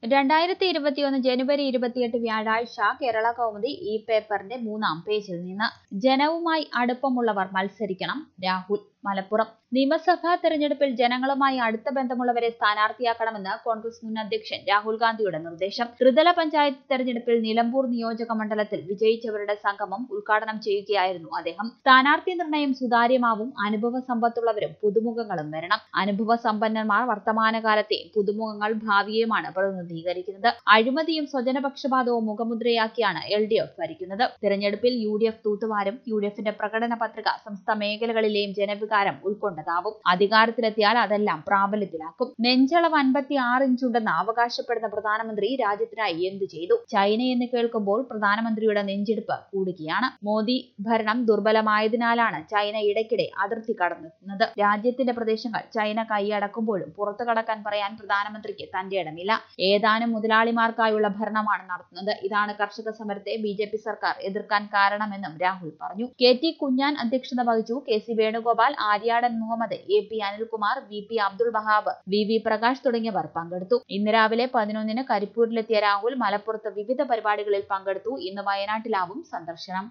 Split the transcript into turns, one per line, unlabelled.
2021 ജനുവരി 28 വ്യാഴാഴ്ച കേരള കൗമുദി ഈ പേപ്പറിന്റെ 3-ാം പേജിൽ നിന്ന് ജനവുമായി അടുപ്പമുള്ളവർ മത്സരിക്കണം. രാഹുൽ മലപ്പുറം. നിയമസഭാ തെരഞ്ഞെടുപ്പിൽ ജനങ്ങളുമായി അടുത്ത ബന്ധമുള്ളവരെ സ്ഥാനാർത്ഥിയാക്കണമെന്ന് കോൺഗ്രസ് മുൻ അധ്യക്ഷൻ രാഹുൽ ഗാന്ധിയുടെ നിർദ്ദേശം. ത്രിതല പഞ്ചായത്ത് തെരഞ്ഞെടുപ്പിൽ നിലമ്പൂർ നിയോജക മണ്ഡലത്തിൽ വിജയിച്ചവരുടെ സംഗമം ഉദ്ഘാടനം ചെയ്യുകയായിരുന്നു അദ്ദേഹം. സ്ഥാനാർത്ഥി നിർണയം സുതാര്യമാവും, അനുഭവ സമ്പത്തുള്ളവരും പുതുമുഖങ്ങളും വരണം. അനുഭവ സമ്പന്നന്മാർ വർത്തമാനകാലത്തെയും പുതുമുഖങ്ങൾ ഭാവിയെയുമാണ് പ്രതിനിധീകരിക്കുന്നത്. അഴിമതിയും സ്വജനപക്ഷപാതവും മുഖമുദ്രയാക്കിയാണ് LDF ഭരിക്കുന്നത്. തെരഞ്ഞെടുപ്പിൽ UDF തൂത്തുവാരും. UDFന്റെ പ്രകടന പത്രിക സമസ്ത മേഖലകളിലെയും ജനവികാരം ഉൾക്കൊണ്ടതാവും. അധികാരത്തിലെത്തിയാൽ അതെല്ലാം പ്രാബല്യത്തിലാക്കും. നെഞ്ചളവ് 56 ഇഞ്ചുണ്ടെന്ന് അവകാശപ്പെടുന്ന പ്രധാനമന്ത്രി രാജ്യത്തിനായി എന്തു ചെയ്തു? ചൈനയെന്ന് കേൾക്കുമ്പോൾ പ്രധാനമന്ത്രിയുടെ നെഞ്ചിടിപ്പ് കൂടുകയാണ്. മോദി ഭരണം ദുർബലമായതിനാലാണ് ചൈന ഇടയ്ക്കിടെ അതിർത്തി കടന്നെത്തുന്നത്. രാജ്യത്തിന്റെ പ്രദേശങ്ങൾ ചൈന കൈയടക്കുമ്പോഴും പുറത്തു കടക്കാൻ പറയാൻ പ്രധാനമന്ത്രിക്ക് തന്റെ ഇടമില്ല. ഏതാനും മുതലാളിമാർക്കായുള്ള ഭരണമാണ് നടത്തുന്നത്. ഇതാണ് കർഷക സമരത്തെ BJP സർക്കാർ എതിർക്കാൻ കാരണമെന്നും രാഹുൽ പറഞ്ഞു. KT കുഞ്ഞാൻ അധ്യക്ഷത വഹിച്ചു. KC Venugopal, Aryadan Muhammad, AP Anilkumar, VP Abdul Wahab, VV Prakash തുടങ്ങിയവർ പങ്കെടുത്തു. ഇന്ന് രാവിലെ 11-ന് കരിപ്പൂരിലെത്തിയ രാഹുൽ മലപ്പുറത്ത് വിവിധ പരിപാടികളിൽ പങ്കെടുത്തു. ഇന്ന് വയനാട്ടിലാവും സന്ദർശനം.